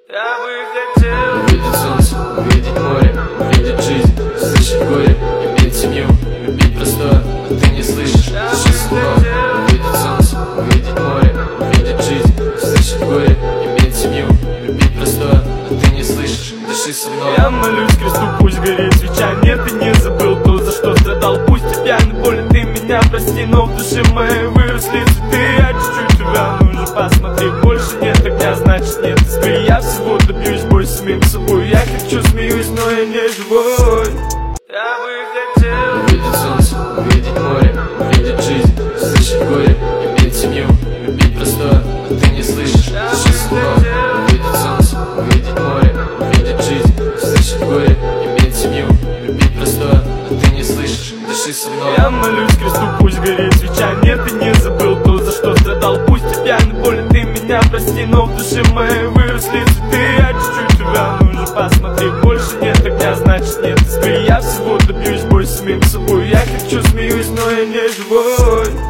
Я бы хотел увидеть солнце, увидеть море, увидеть жизнь, слышать горе, иметь семью, любить простое, но ты не слышишь, дыши со мной. Увидеть солнце, увидеть море, увидеть жизнь, слышать горе, иметь семью, любить простое, но ты не слышишь, дыши со мной. Я молюсь кресту, пусть горит свеча. Нет, ты не забыл то, за что страдал. Пусть тебя на боли, ты меня прости, но в душе моей выросли цветы. Я чуть-чуть увял, ну уже посмотри. Больше нет огня, значит нет искры. Я всего добьюсь, бойся самим собой. Я хочу, смеюсь, но я не живой. Я бы хотел увидеть солнце, увидеть море, увидеть жизнь, слышать горе, иметь семью, любить простое, но ты не слышишь, дыши со мной. Увидеть солнце, увидеть море, увидеть жизнь, слышать горе, иметь семью, любить простое, но ты не слышишь, дыши со мной. Я молюсь кресту, пусть горит свеча. Нет, ты не забыл то, за что страдал. Пусть тебя на боли, ты меня прости, но в душе моей выросли цветы. Я чуть-чуть увял, ну уже посмотри. Больше нет огня, значит нет искры. Я всего добьюсь, бойся самим собой. Я хочу, смеюсь, но я не живой.